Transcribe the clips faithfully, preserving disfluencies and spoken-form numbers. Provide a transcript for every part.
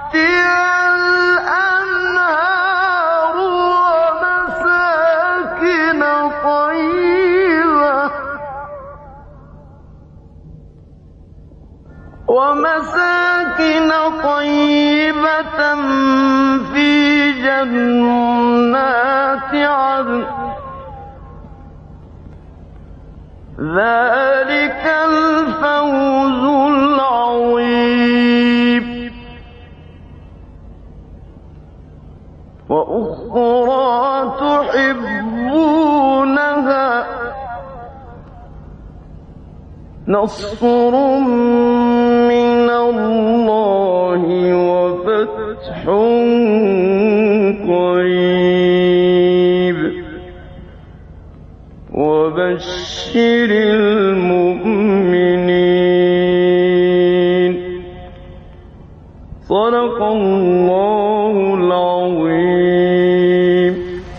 الأنهار ومساكن طيبة ومساكن طيبة في جنات عدن ذلك الفوز العظيم. وأخرى تحبونها نصر من الله وفتح قريب وبشر المؤمنين. صدق الله العظيم.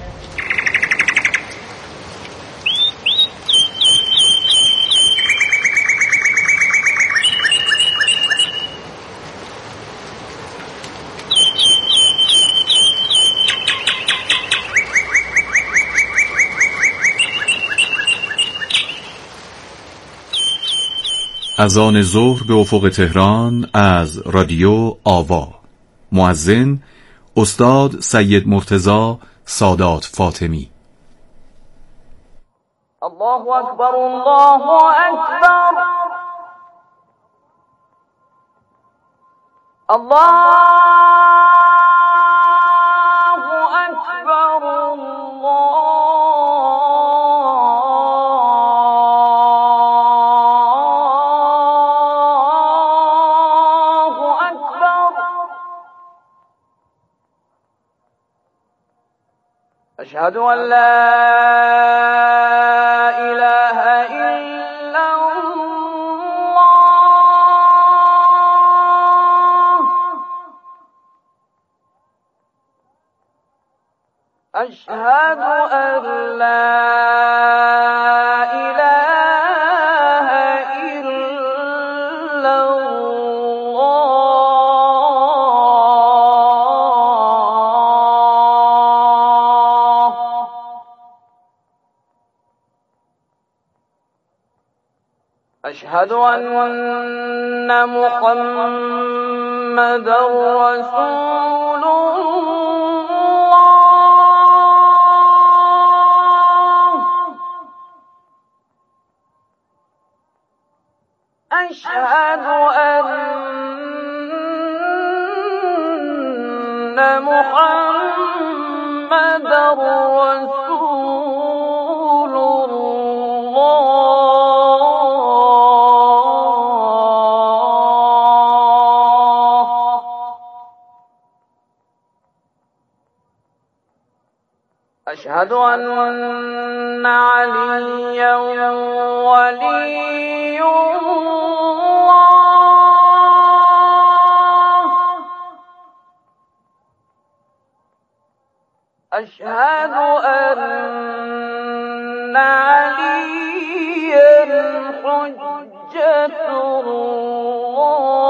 اذان ظهر به افق تهران از رادیو آوا. مؤذن استاد سید مرتضی سادات فاطمی. الله اکبر الله اکبر الله أشهد أن لا إله إلا الله أشهد أن لا إله إلا أشهد أن محمدا رسول الله أشهد أن محمدا رسول الله أشهد أن عليا ولي الله أشهد أن عليا حجة الله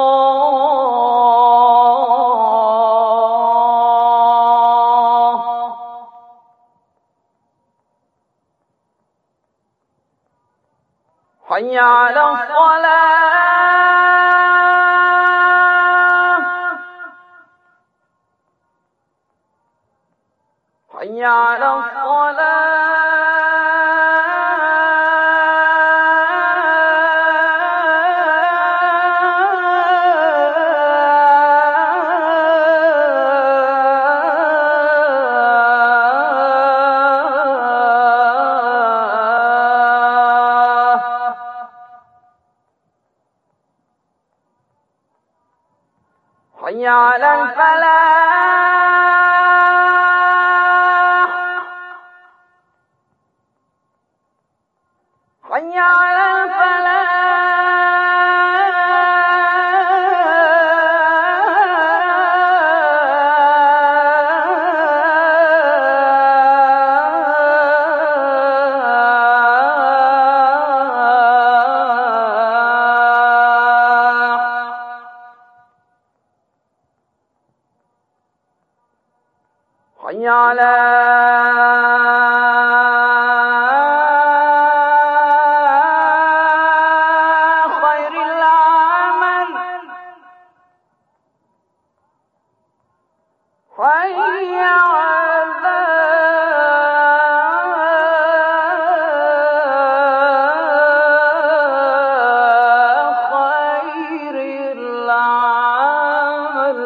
حي على الصلاة حي على الصلاة حي على الفلاح حي على الفلاح حي على خير العمل حي على خير العمل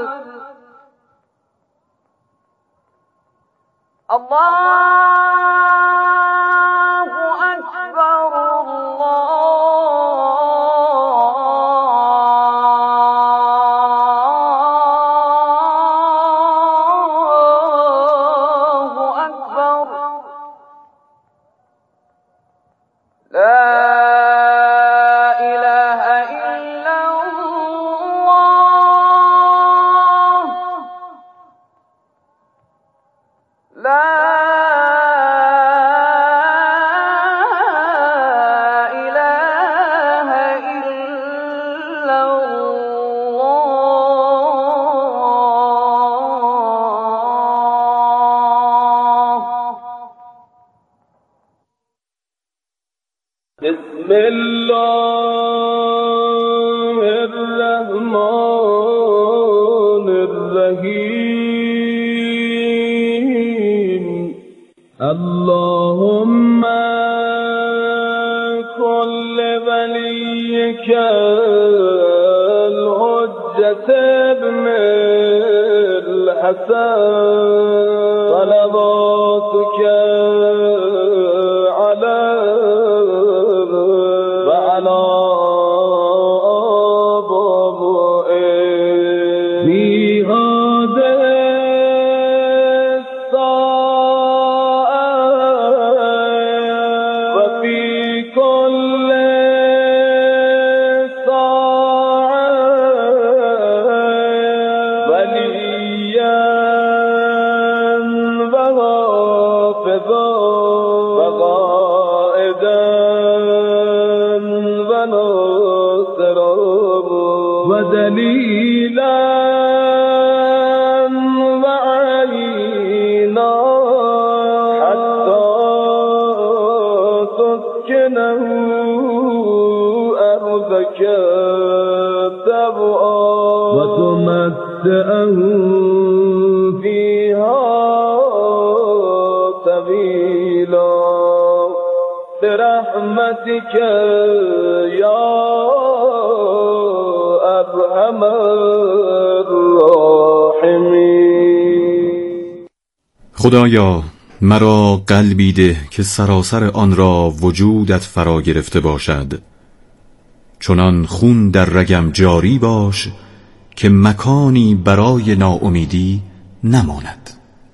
الله أكبر الله أكبر لا إله إلا الله لا إله إلا الله بسم الله الرحمن الرحيم اللهم كل وليك الحجة ابن الحسن صلواتك على وعلى آبائه في هذه الساعة وفي كل ساعة وليا وحافظا وقائدا وناصرا ودليلا وعينا حتى تسكنه أرضك تبعا وتمتعه فيها طويلا برحمتك يا أرحم الراحمين. خدایا مرا قلبی ده که سراسر آن را وجودت فرا گرفته باشد، چنان خون در رگم جاری باش که مکانی برای ناامیدی نماند.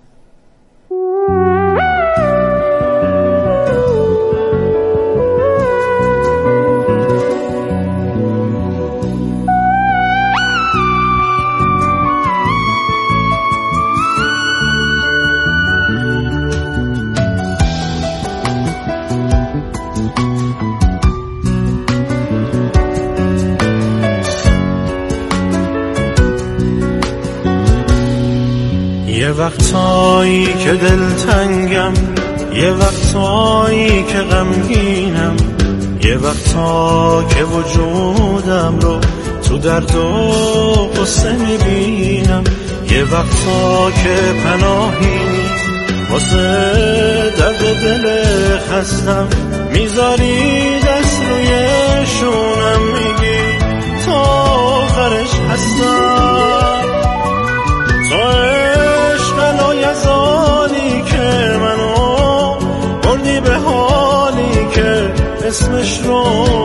یه وقتایی که دلتنگم، یه وقتایی که غمگینم، یه وقتا که وجودم رو تو درد و قصه میبینم، یه وقتا که پناهی واسه درد دل خستم، میذاری دست روی شونم میگی تا آخرش هستم. تو عشق لایزالی که منو بردی به حالی که اسمش رو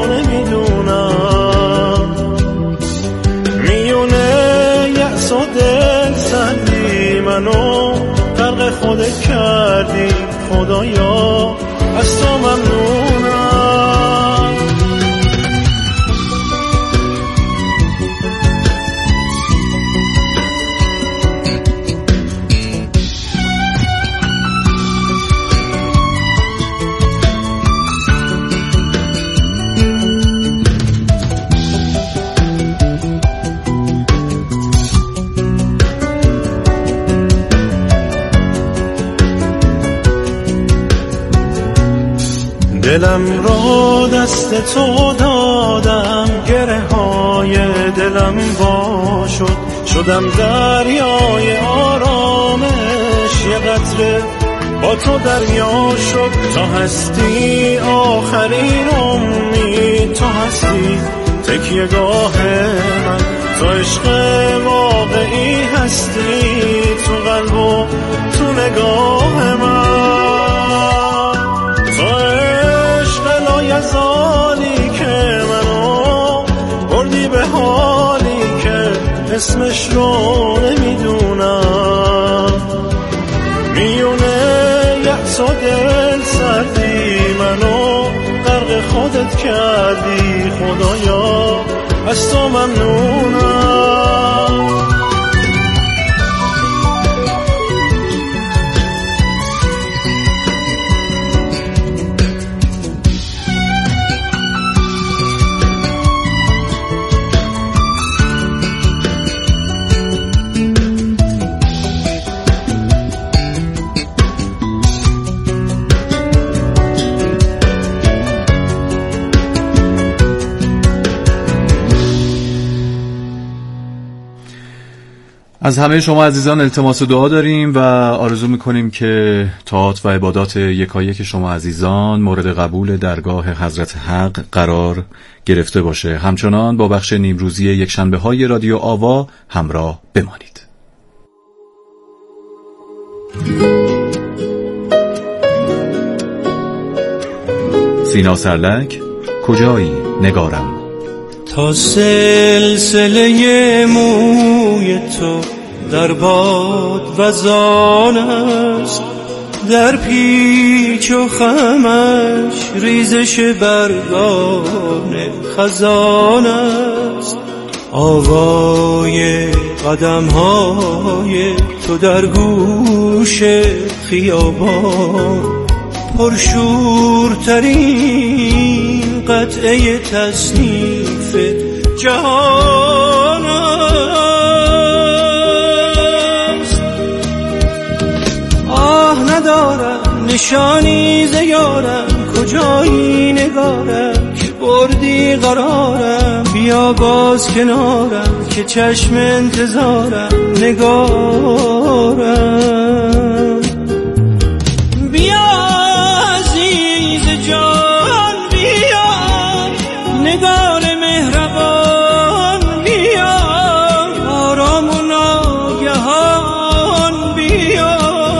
نمیدونم، میونه یأس و دل سردی منو غرق خودت کردی، خدایا از تو ممنونم. دلم را دست تو دادم، گره های دلم وا شد، شدم دریای آرامش، یه قطره با تو دریا شد. تا هستی آخرین امید، تو هستی تکیه‌گاه من، تو عشق واقعی هستی، تو قلب و تو نگاه من، تو عشق لایزالی که منو بردی به حالی که اسمش رو نمیدونم. میونه یأس و دل سردی منو غرق خودت کردی، خدایا از تو ممنونم. از همه شما عزیزان التماس دعا داریم و آرزو میکنیم که طاعات و عبادات یکایک شما عزیزان مورد قبول درگاه حضرت حق قرار گرفته باشه. همچنان با بخش نیمروزی یک شنبه های رادیو آوا همراه بمانید. سینا سرلک، کجایی نگارم؟ تا سلسله موی تو در باد وزان است، در پیچ و خمش ریزش برگان خزان است. آوای قدم های تو در گوش خیابان، پرشورترین قطعه تصنیف جهان است. آه ندارم نشانی ز یارم، کجایی نگارم که بردی قرارم. بیا باز کنارم که چشم انتظارم نگارم. بیا عزیز جان بیا، نگار مهربان بیا، آرام و ناگهان بیا.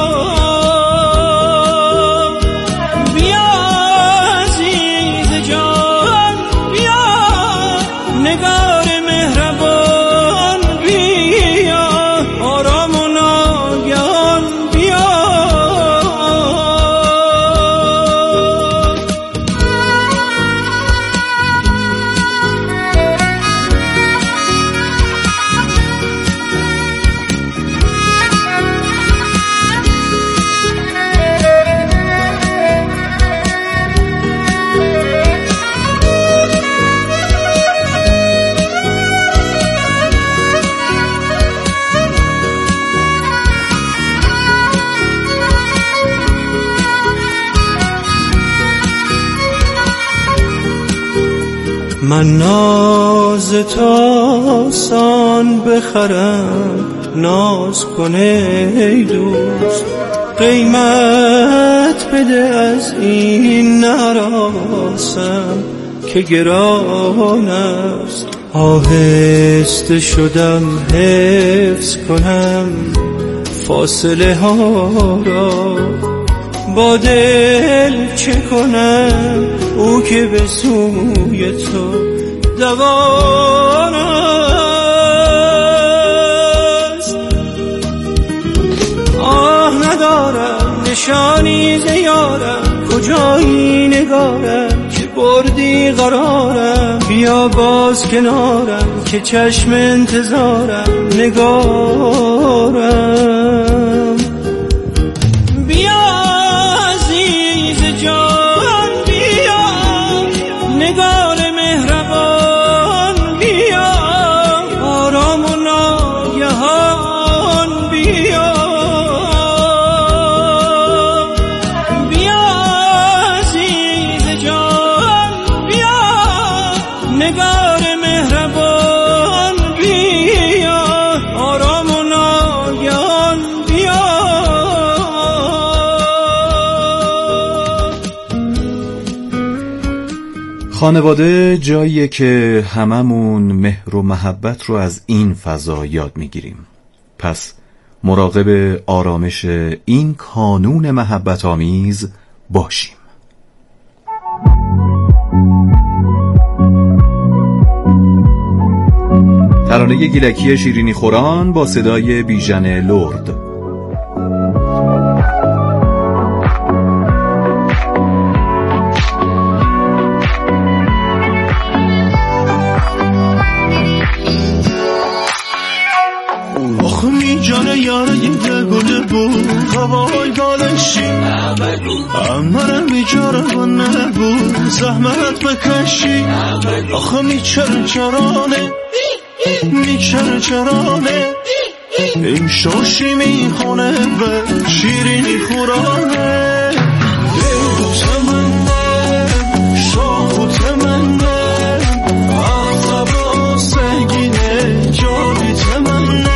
بیا عزیز جان بیا، نگار مهربان بیا، آرام و ناگهان بیا. من ناز تو آسان بخرم، ناز کنه ای دوست، قیمت بده از این نراسم که گران است. آهسته شدم حفظ کنم فاصله ها را، با دل چه کنم او که به سوی تو دوان است. آه ندارم نشانی ز یارم، کجایی نگارم که بردی قرارم. بیا باز کنارم که چشم انتظارم نگارم. بیا عزیز جان بیا، نگار مهربان بیا، آرام و ناگهان بیا. بیا عزیز خانواده جاییه که هممون مهر و محبت رو از این فضا یاد میگیریم. پس مراقب آرامش این کانون محبت آمیز باشیم. ترانه گیلکی شیرینی خوران با صدای بیژن لرد. آخه می جانه یاره یه گله بود هوای بالشی امرم می جاره و نبود زحمت بکشی آخه می چر چرانه می چر چرانه این شوشی می خونه و شیرینی خورانه دل تمنه شاخ تمنه عذاب و سنگینه جایی تمنه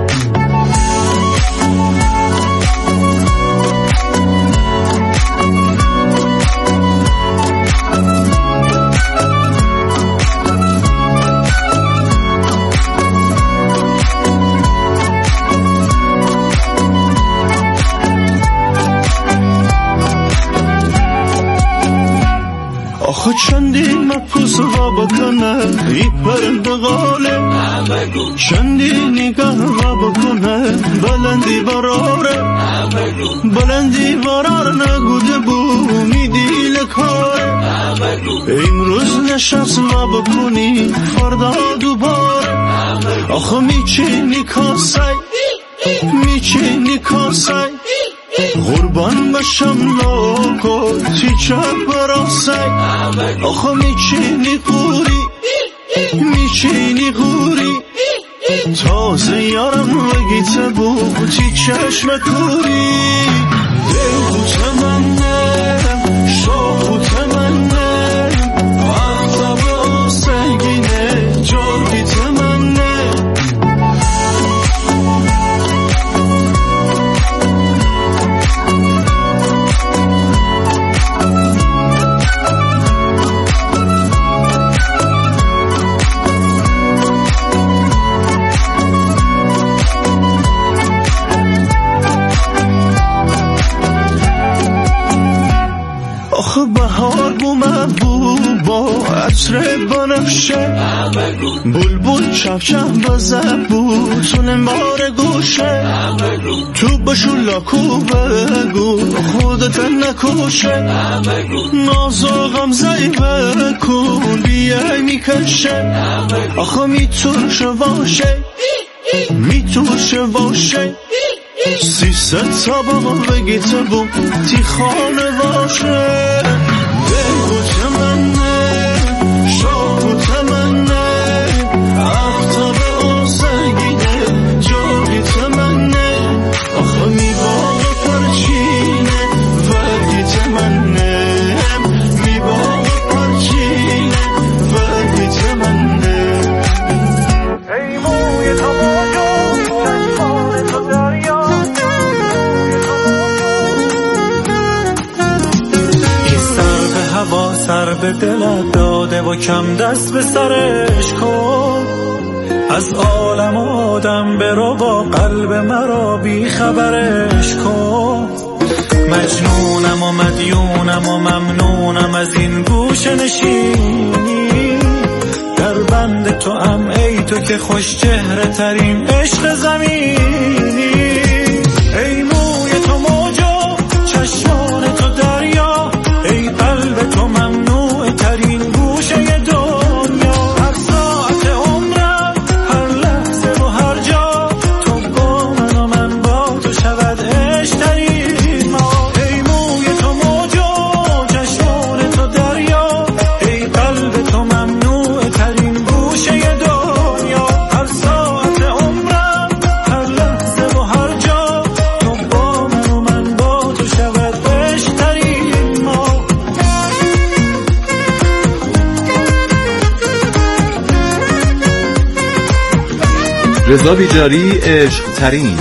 آخه چندی مپوس را بکنه ای پرنده غاله چندی نگاه را بکنه بلندی براره بلندی برار نگوده بو میدیل کاره امروز نشست ما بکنی فردا دوباره آخه میچینی کاسه میچینی کاسه قربان بشم لاکو چیچه براسه آخه میچینی قوری میچینی قوری تازه یارم وگیته بود چی چشم کوری دل تمنه شاخ تمنه عذاب سنگینه جایی تمنه آخه بهار بو محبوبا عطر بنفشه بلبل چپ چپ بزه بود تو نمبار گوشه تو بشو لاکو بگو خودت نکشه نازو غمزه بکن بیای میکشه آخه میتوشه باشه میتوشه باشه سی ست طبق بگیته بود تی خانه باشه بگو تمنه شاکو تمنه افتاب و سنگینه جایی تمنه آخه می باقی پرچینه وگی تمنه می باقی پرچینه وگی تمنه ای موی تماجا چشمان تو دریا هوا سر به دلت داده و کم دست به سرش کن از عالم آدم برو با قلب مرا بی خبرش کن مجنونم و مدیونم و ممنونم از این گوشه نشینی در بند تو ام ای تو که خوش چهره ترین عشق زمینی ای موی تو موجا چشمان تو دریا ای قلب تو ممنوع ترین گوشه دنیا هر ساعت عمرم هر لحظه و هر جا تو با من و من با تو شود عشق ترین ما ای موی تو موجا چشمان تو دریا ای قلب تو ممنوع ترین گوشه دنیا هر ساعت عمرم هر لحظه و هر جا تو با من و من با تو شود عشق ترین ما رضا بیجاری عشق ترین.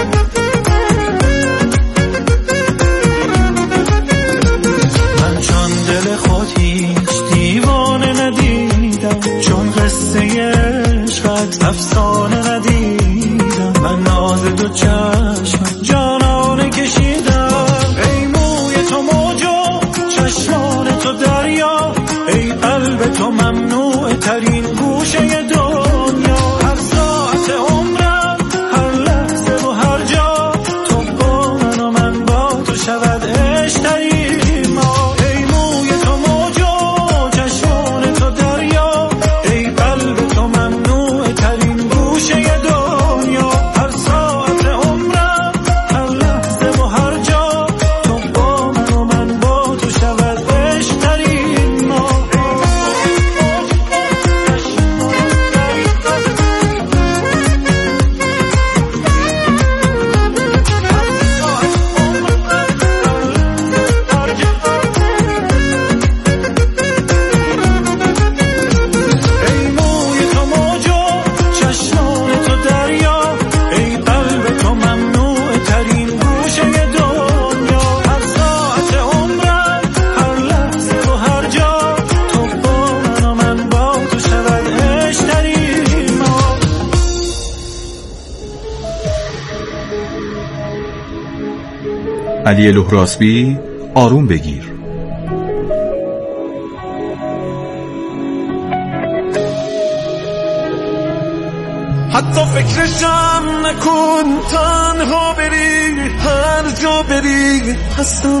من چون افسانه ندیدم، من ناز دو چشم جانانه کشیدم. ای موی تو موج و چشمان تو دریا، ای قلب تو ممنوع ترین گوشه دنیا. هر ساعت عمرم، هر لحظه و هر جا، تو با من و من با تو شود عشق ترین ما. ای موی تو موج و چشمان تو دریا، ای قلب تو ممنوع ترین گوشه دنیا. هر ساعت عمرم، هر لحظه و هر جا، تو با من و من با تو شود عشق ترین ما. ای موی تو موج و چشمان تو دریا، ای قلب تو ممنوع ترین گوشه دنیا. هر ساعت عمرم، هر لحظه و هر جا، تو با من و من با تو شود عشق ترین ما. علی لهراسبی، آروم بگیر. حتی فکرشم نکن، تنها بری، هر جا بری هستم.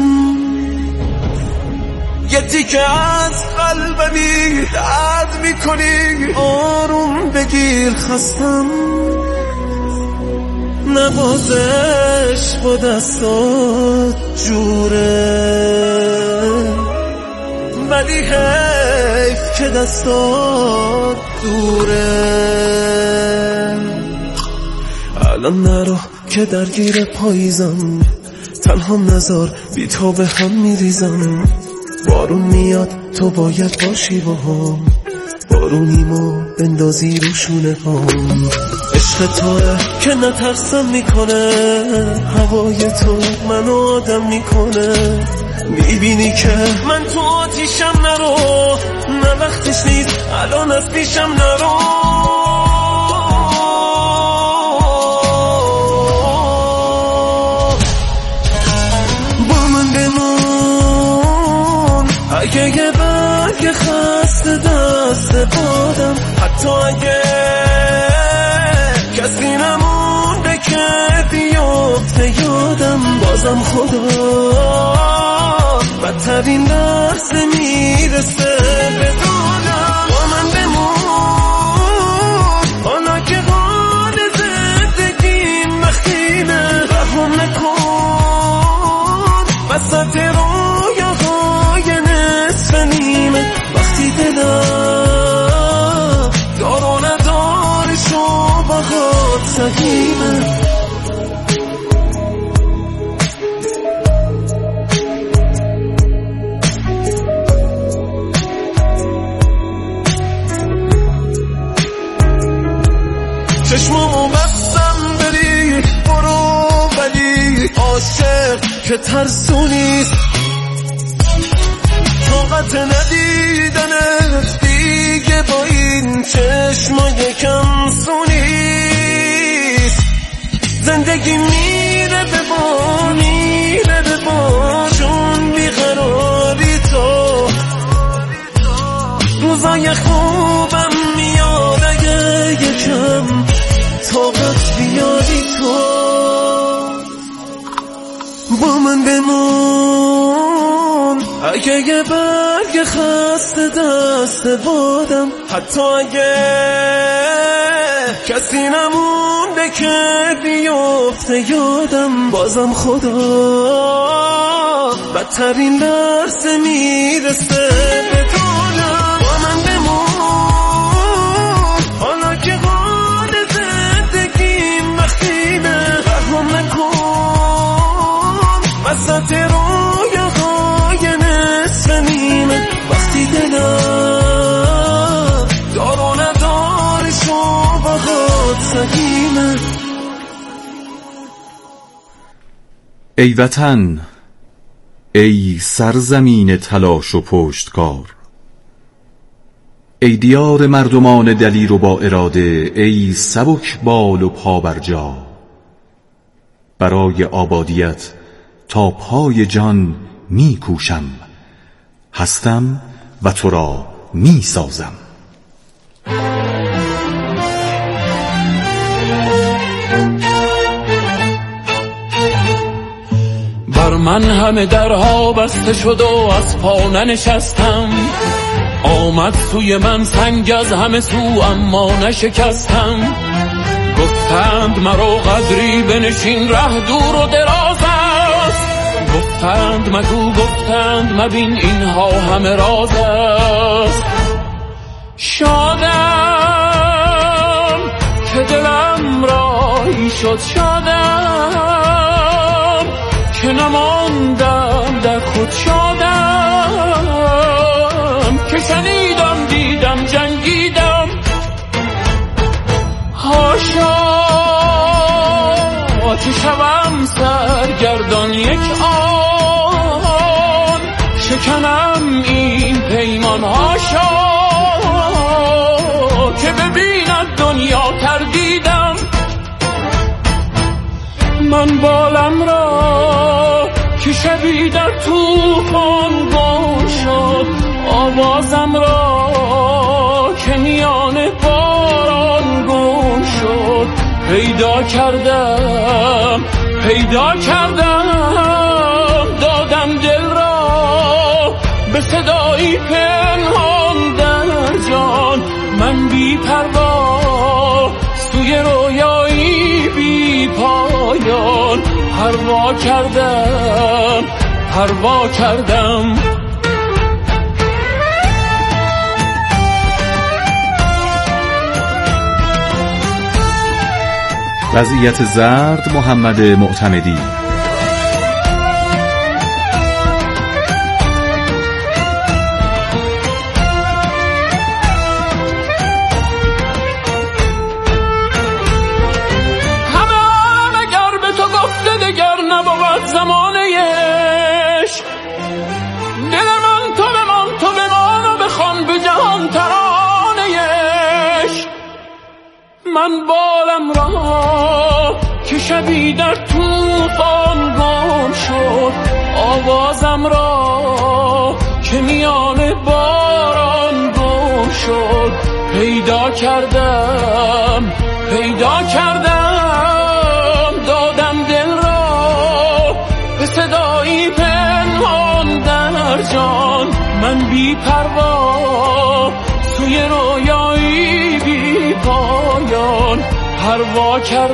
یه تیکه از قلبمی درد میکنی، آروم بگیر خستم. نوازش با دستات جوره، ولی حیف که دستات دوره. الان نرو که درگیر پاییزم، تنهام نزار بی تو به هم میریزم. بارون میاد تو باید باشی با هم، بارونیمو بندازی رو شونه هم. عشق توه که نترسم میکنه، هوای تو منو آدم میکنه. میبینی که من تو آتیشم، نرو نه وقتش نیست الان از پیشم نرو. با من بمون، اگه یه برگ خسته دست بادم، حتی اگه کسی نمونده که بیفته یادم، بازم خدا بدترین لحظه میرسه به دادم. با من بمون، حالا که حال زندگیم وقتیمه، رحم نکن وسط رویاهای نصف نیمه. وقتی دلم دار و ندارش و باهات سهیمه. چشمامو بستم بری برو، ولی عاشق که ترسونیست. طاقت ندیدنت دیگه با این چشمای کم سونیست. زندگی میره به بار، میره به بار، چون بیقراری تو. روزای خوبم میاد اگه یکم طاقت بیاری تو. با من بمون، اگه یه برگ خسته دست بادم، حتی اگه کسی نمونده که بیفته یادم، بازم خدا بدترین لحظه میرسه به دادم. با من بمون، حالا که حال زندگیم وقتیمه، رحم نکن وسط رویاهای نصف نیمه. وقتی دلم دار و ندارش و باهات سهیمه. ای وطن، ای سرزمین تلاش و پشتکار، ای دیار مردمان دلیر و با اراده، ای سبک بال و پا بر جا، برای آبادیت تا پای جان می کوشم، هستم و تو را می سازم. بر من همه درها بسته شد و از پا ننشستم، آمد سوی من سنگ از همه سو اما نشکستم. گفتند مرا قدری بنشین ره دور و دراز است، گفتند مگو گفتند مبین اینها همه راز است. شادم که دلم رایی شد، شادم که نماندم در خود، شادم که شنیدم دیدم جنگیدم. هاشا که شوم سرگردان یک آن، شکنم این پیمان. هاشا که ببیند دنیا تردیدم. من بالم را که شبی در طوفان گم شد، آوازم را که میان باران گم شد. پیدا کردم پیدا کردم، دادم دل را به صدایی پنهان در جان. من بی پروا سوی رویایی بی پایان، پروا کردم پروا کردم. وضعیت زرد محمد معتمدی. زمانهش دل من تو بمان تو بمان و بخوان به جهان ترانهش. من بالم را که شبی در طوفان گم شد، آوازم را که میان باران گم شد. پیدا کردم پیدا کردم، دادم دل را به صدایی پنهان در جان. من بی پروا سوی رویایی بی پایان، پروا کردم